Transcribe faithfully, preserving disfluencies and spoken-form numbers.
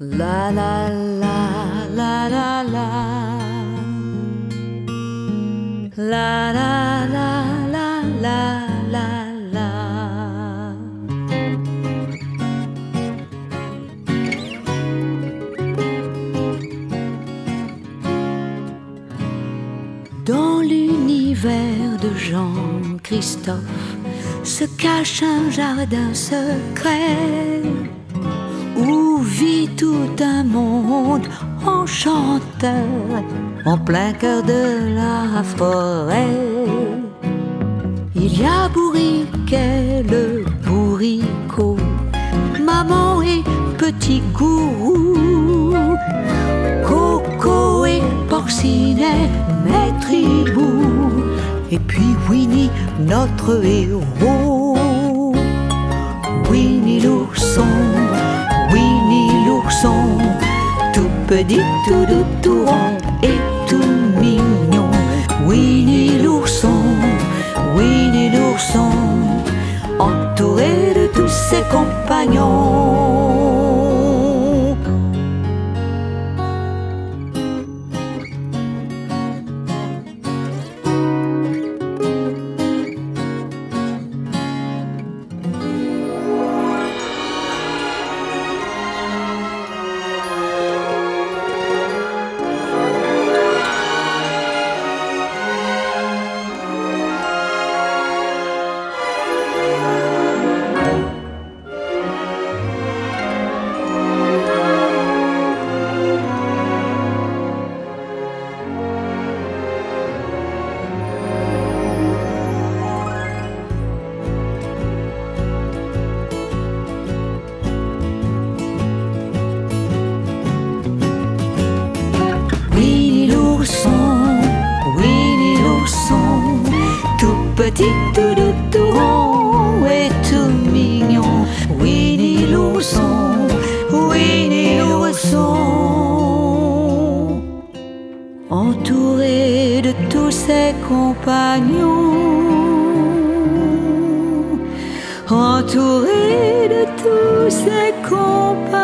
La la la la la la La la la la la la la Dans l'univers de Jean-Christophe se cache un jardin secret où vit tout un monde enchanteur en plein cœur de la forêt. Il y a Bourriquet, le bourricot, maman et petit gourou, Coco et Porcinet, maître hibou, et puis Winnie, notre héros. Winnie l'ourson, Winnie l'ourson, tout petit, tout doux, tout rond et tout mignon. Winnie l'ourson, Winnie l'ourson, entouré de tous ses compagnons. Petit, tout doux, tout rond et tout mignon. Winnie l'ourson, Winnie l'ourson, entouré de tous ses compagnons, entouré de tous ses compagnons.